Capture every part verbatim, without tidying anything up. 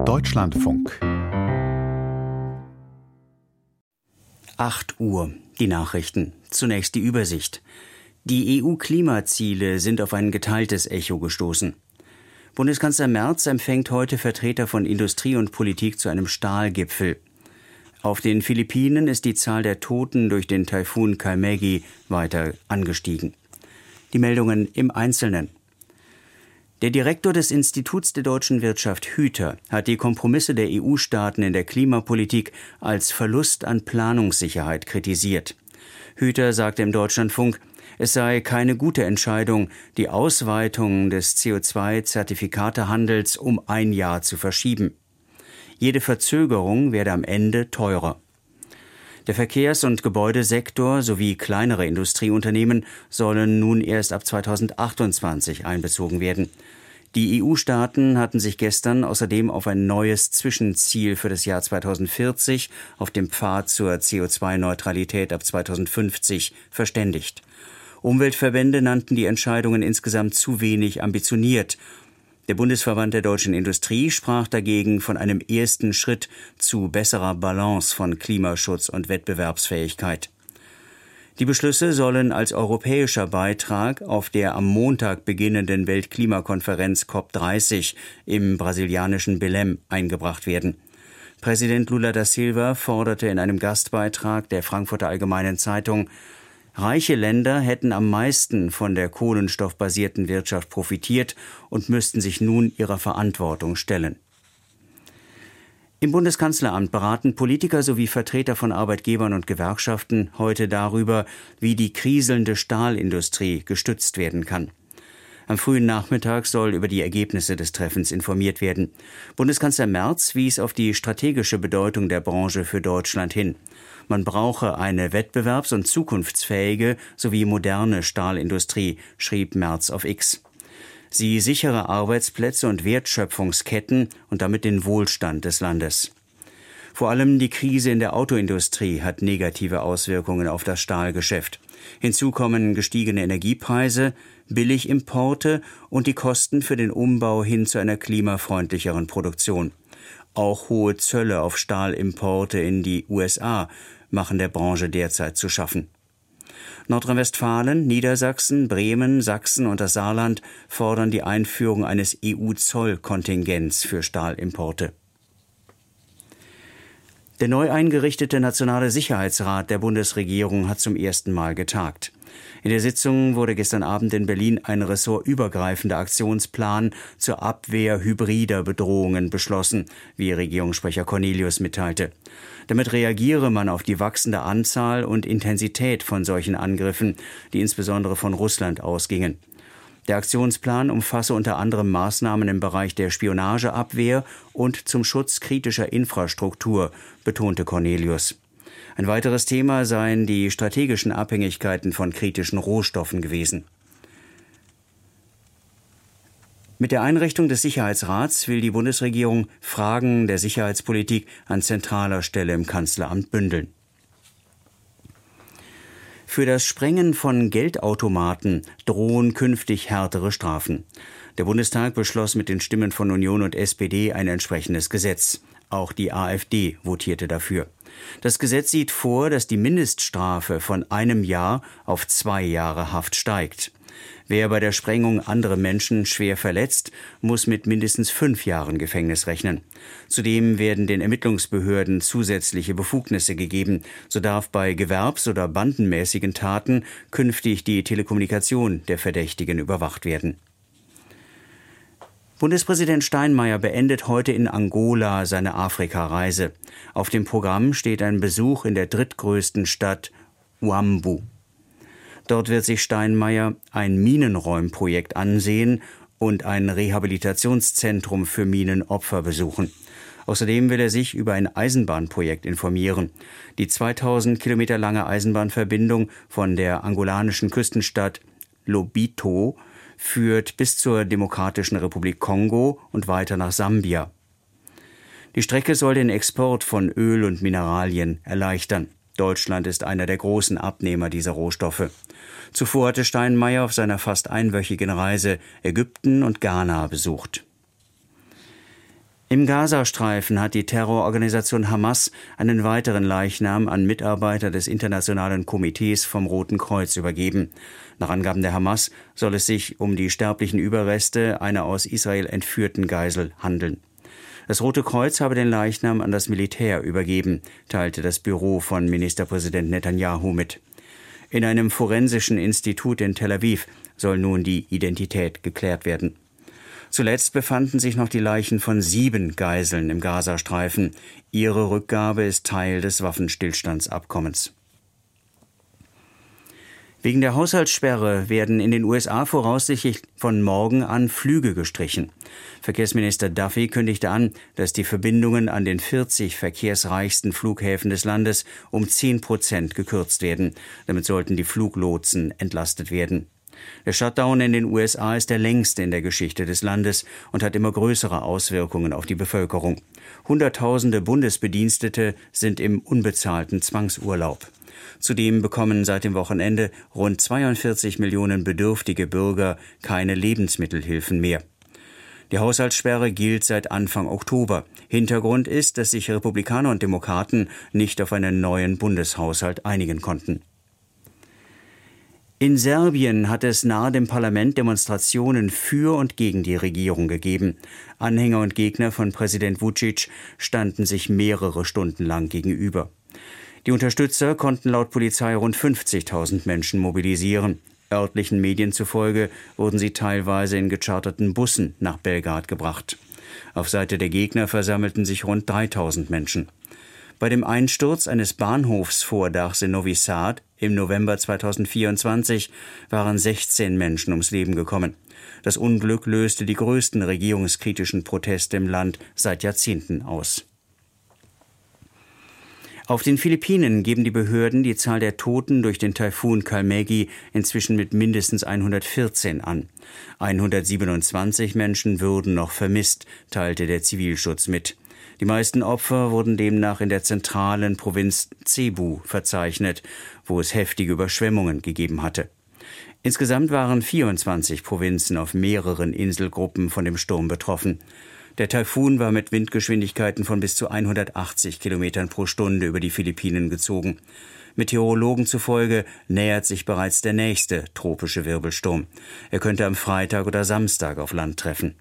Deutschlandfunk. acht Uhr, die Nachrichten. Zunächst die Übersicht. Die E U-Klimaziele sind auf ein geteiltes Echo gestoßen. Bundeskanzler Merz empfängt heute Vertreter von Industrie und Politik zu einem Stahlgipfel. Auf den Philippinen ist die Zahl der Toten durch den Taifun Kaimegi weiter angestiegen. Die Meldungen im Einzelnen. Der Direktor des Instituts der deutschen Wirtschaft, Hüter, hat die Kompromisse der E U-Staaten in der Klimapolitik als Verlust an Planungssicherheit kritisiert. Hüter sagte im Deutschlandfunk, es sei keine gute Entscheidung, die Ausweitung des C O zwei Zertifikatehandels um ein Jahr zu verschieben. Jede Verzögerung werde am Ende teurer. Der Verkehrs- und Gebäudesektor sowie kleinere Industrieunternehmen sollen nun erst ab zweitausendachtundzwanzig einbezogen werden. Die E U-Staaten hatten sich gestern außerdem auf ein neues Zwischenziel für das Jahr zweitausendvierzig auf dem Pfad zur C O zwei Neutralität ab zweitausendfünfzig verständigt. Umweltverbände nannten die Entscheidungen insgesamt zu wenig ambitioniert. Der Bundesverband der deutschen Industrie sprach dagegen von einem ersten Schritt zu besserer Balance von Klimaschutz und Wettbewerbsfähigkeit. Die Beschlüsse sollen als europäischer Beitrag auf der am Montag beginnenden Weltklimakonferenz C O P dreißig im brasilianischen Belém eingebracht werden. Präsident Lula da Silva forderte in einem Gastbeitrag der Frankfurter Allgemeinen Zeitung, reiche Länder hätten am meisten von der kohlenstoffbasierten Wirtschaft profitiert und müssten sich nun ihrer Verantwortung stellen. Im Bundeskanzleramt beraten Politiker sowie Vertreter von Arbeitgebern und Gewerkschaften heute darüber, wie die kriselnde Stahlindustrie gestützt werden kann. Am frühen Nachmittag soll über die Ergebnisse des Treffens informiert werden. Bundeskanzler Merz wies auf die strategische Bedeutung der Branche für Deutschland hin. Man brauche eine wettbewerbs- und zukunftsfähige sowie moderne Stahlindustrie, schrieb Merz auf X. Sie sichere Arbeitsplätze und Wertschöpfungsketten und damit den Wohlstand des Landes. Vor allem die Krise in der Autoindustrie hat negative Auswirkungen auf das Stahlgeschäft. Hinzu kommen gestiegene Energiepreise, Billigimporte und die Kosten für den Umbau hin zu einer klimafreundlicheren Produktion. Auch hohe Zölle auf Stahlimporte in die U S A machen der Branche derzeit zu schaffen. Nordrhein-Westfalen, Niedersachsen, Bremen, Sachsen und das Saarland fordern die Einführung eines E U-Zollkontingents für Stahlimporte. Der neu eingerichtete Nationale Sicherheitsrat der Bundesregierung hat zum ersten Mal getagt. In der Sitzung wurde gestern Abend in Berlin ein ressortübergreifender Aktionsplan zur Abwehr hybrider Bedrohungen beschlossen, wie Regierungssprecher Cornelius mitteilte. Damit reagiere man auf die wachsende Anzahl und Intensität von solchen Angriffen, die insbesondere von Russland ausgingen. Der Aktionsplan umfasse unter anderem Maßnahmen im Bereich der Spionageabwehr und zum Schutz kritischer Infrastruktur, betonte Cornelius. Ein weiteres Thema seien die strategischen Abhängigkeiten von kritischen Rohstoffen gewesen. Mit der Einrichtung des Sicherheitsrats will die Bundesregierung Fragen der Sicherheitspolitik an zentraler Stelle im Kanzleramt bündeln. Für das Sprengen von Geldautomaten drohen künftig härtere Strafen. Der Bundestag beschloss mit den Stimmen von Union und S P D ein entsprechendes Gesetz. Auch die AfD votierte dafür. Das Gesetz sieht vor, dass die Mindeststrafe von einem Jahr auf zwei Jahre Haft steigt. Wer bei der Sprengung andere Menschen schwer verletzt, muss mit mindestens fünf Jahren Gefängnis rechnen. Zudem werden den Ermittlungsbehörden zusätzliche Befugnisse gegeben. So darf bei gewerbs- oder bandenmäßigen Taten künftig die Telekommunikation der Verdächtigen überwacht werden. Bundespräsident Steinmeier beendet heute in Angola seine Afrikareise. Auf dem Programm steht ein Besuch in der drittgrößten Stadt Huambo. Dort wird sich Steinmeier ein Minenräumprojekt ansehen und ein Rehabilitationszentrum für Minenopfer besuchen. Außerdem will er sich über ein Eisenbahnprojekt informieren. Die zweitausend Kilometer lange Eisenbahnverbindung von der angolanischen Küstenstadt Lobito führt bis zur Demokratischen Republik Kongo und weiter nach Sambia. Die Strecke soll den Export von Öl und Mineralien erleichtern. Deutschland ist einer der großen Abnehmer dieser Rohstoffe. Zuvor hatte Steinmeier auf seiner fast einwöchigen Reise Ägypten und Ghana besucht. Im Gazastreifen hat die Terrororganisation Hamas einen weiteren Leichnam an Mitarbeiter des Internationalen Komitees vom Roten Kreuz übergeben. Nach Angaben der Hamas soll es sich um die sterblichen Überreste einer aus Israel entführten Geisel handeln. Das Rote Kreuz habe den Leichnam an das Militär übergeben, teilte das Büro von Ministerpräsident Netanyahu mit. In einem forensischen Institut in Tel Aviv soll nun die Identität geklärt werden. Zuletzt befanden sich noch die Leichen von sieben Geiseln im Gazastreifen. Ihre Rückgabe ist Teil des Waffenstillstandsabkommens. Wegen der Haushaltssperre werden in den U S A voraussichtlich von morgen an Flüge gestrichen. Verkehrsminister Duffy kündigte an, dass die Verbindungen an den vierzig verkehrsreichsten Flughäfen des Landes um zehn Prozent gekürzt werden. Damit sollten die Fluglotsen entlastet werden. Der Shutdown in den U S A ist der längste in der Geschichte des Landes und hat immer größere Auswirkungen auf die Bevölkerung. Hunderttausende Bundesbedienstete sind im unbezahlten Zwangsurlaub. Zudem bekommen seit dem Wochenende rund zweiundvierzig Millionen bedürftige Bürger keine Lebensmittelhilfen mehr. Die Haushaltssperre gilt seit Anfang Oktober. Hintergrund ist, dass sich Republikaner und Demokraten nicht auf einen neuen Bundeshaushalt einigen konnten. In Serbien hat es nahe dem Parlament Demonstrationen für und gegen die Regierung gegeben. Anhänger und Gegner von Präsident Vučić standen sich mehrere Stunden lang gegenüber. Die Unterstützer konnten laut Polizei rund fünfzigtausend Menschen mobilisieren. Örtlichen Medien zufolge wurden sie teilweise in gecharterten Bussen nach Belgrad gebracht. Auf Seite der Gegner versammelten sich rund dreitausend Menschen. Bei dem Einsturz eines Bahnhofsvordachs in Novi Sad im November zweitausendvierundzwanzig waren sechzehn Menschen ums Leben gekommen. Das Unglück löste die größten regierungskritischen Proteste im Land seit Jahrzehnten aus. Auf den Philippinen geben die Behörden die Zahl der Toten durch den Taifun Kalmegi inzwischen mit mindestens hundertvierzehn an. hundertsiebenundzwanzig Menschen würden noch vermisst, teilte der Zivilschutz mit. Die meisten Opfer wurden demnach in der zentralen Provinz Cebu verzeichnet, wo es heftige Überschwemmungen gegeben hatte. Insgesamt waren vierundzwanzig Provinzen auf mehreren Inselgruppen von dem Sturm betroffen. Der Taifun war mit Windgeschwindigkeiten von bis zu hundertachtzig Kilometern pro Stunde über die Philippinen gezogen. Meteorologen zufolge nähert sich bereits der nächste tropische Wirbelsturm. Er könnte am Freitag oder Samstag auf Land treffen.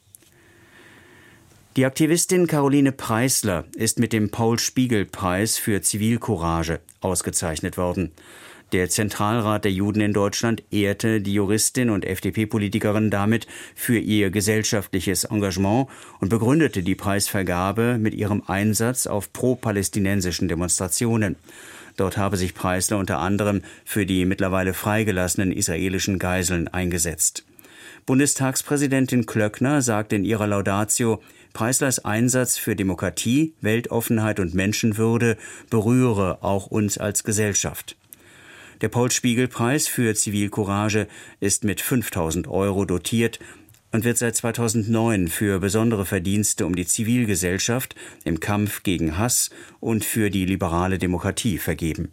Die Aktivistin Caroline Preisler ist mit dem Paul-Spiegel-Preis für Zivilcourage ausgezeichnet worden. Der Zentralrat der Juden in Deutschland ehrte die Juristin und F D P-Politikerin damit für ihr gesellschaftliches Engagement und begründete die Preisvergabe mit ihrem Einsatz auf pro-palästinensischen Demonstrationen. Dort habe sich Preisler unter anderem für die mittlerweile freigelassenen israelischen Geiseln eingesetzt. Bundestagspräsidentin Klöckner sagte in ihrer Laudatio, Preislers Einsatz für Demokratie, Weltoffenheit und Menschenwürde berühre auch uns als Gesellschaft. Der Paul-Spiegel-Preis für Zivilcourage ist mit fünftausend Euro dotiert und wird seit zweitausendneun für besondere Verdienste um die Zivilgesellschaft im Kampf gegen Hass und für die liberale Demokratie vergeben.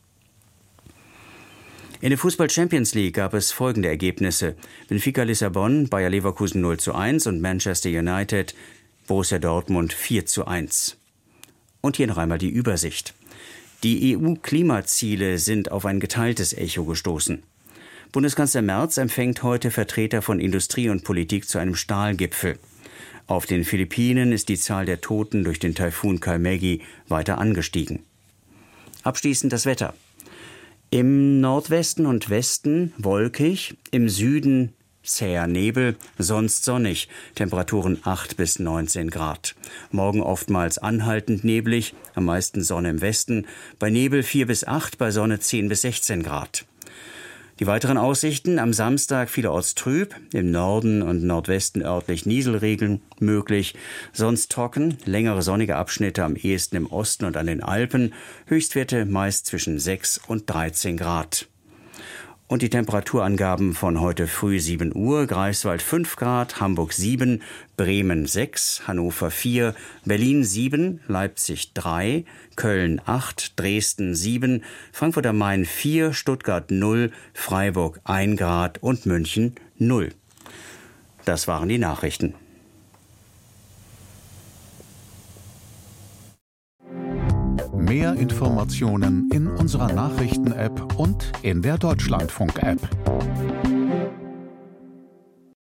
In der Fußball-Champions League gab es folgende Ergebnisse: Benfica Lissabon, Bayer Leverkusen null zu eins und Manchester United, Borussia Dortmund vier zu eins. Und hier noch einmal die Übersicht. Die E U-Klimaziele sind auf ein geteiltes Echo gestoßen. Bundeskanzler Merz empfängt heute Vertreter von Industrie und Politik zu einem Stahlgipfel. Auf den Philippinen ist die Zahl der Toten durch den Taifun Kalmegi weiter angestiegen. Abschließend das Wetter. Im Nordwesten und Westen wolkig, im Süden zäher Nebel, sonst sonnig, Temperaturen acht bis neunzehn Grad. Morgen oftmals anhaltend neblig, am meisten Sonne im Westen, bei Nebel vier bis acht, bei Sonne zehn bis sechzehn Grad. Die weiteren Aussichten: am Samstag vielerorts trüb, im Norden und Nordwesten örtlich Nieselregen möglich, sonst trocken, längere sonnige Abschnitte am ehesten im Osten und an den Alpen, Höchstwerte meist zwischen sechs und dreizehn Grad. Und die Temperaturangaben von heute früh sieben Uhr: Greifswald fünf Grad, Hamburg sieben, Bremen sechs, Hannover vier, Berlin sieben, Leipzig drei, Köln acht, Dresden sieben, Frankfurt am Main vier, Stuttgart null, Freiburg ein Grad und München null. Das waren die Nachrichten. Mehr Informationen in unserer Nachrichten-App und in der Deutschlandfunk-App.